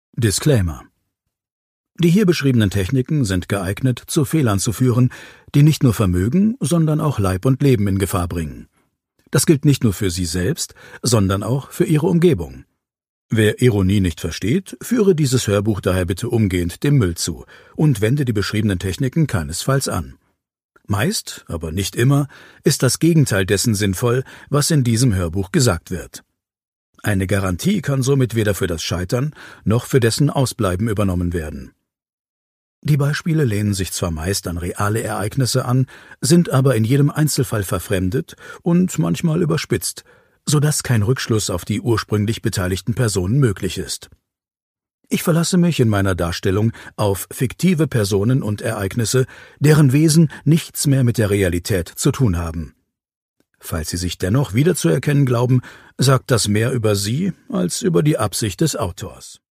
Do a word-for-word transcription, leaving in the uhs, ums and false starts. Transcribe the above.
Disclaimer: Die hier beschriebenen Techniken sind geeignet, zu Fehlern zu führen, die nicht nur Vermögen, sondern auch Leib und Leben in Gefahr bringen. Das gilt nicht nur für Sie selbst, sondern auch für Ihre Umgebung. Wer Ironie nicht versteht, führe dieses Hörbuch daher bitte umgehend dem Müll zu und wende die beschriebenen Techniken keinesfalls an. Meist, aber nicht immer, ist das Gegenteil dessen sinnvoll, was in diesem Hörbuch gesagt wird. Eine Garantie kann somit weder für das Scheitern noch für dessen Ausbleiben übernommen werden. Die Beispiele lehnen sich zwar meist an reale Ereignisse an, sind aber in jedem Einzelfall verfremdet und manchmal überspitzt, sodass kein Rückschluss auf die ursprünglich beteiligten Personen möglich ist. Ich verlasse mich in meiner Darstellung auf fiktive Personen und Ereignisse, deren Wesen nichts mehr mit der Realität zu tun haben. Falls Sie sich dennoch wiederzuerkennen glauben, sagt das mehr über Sie als über die Absicht des Autors.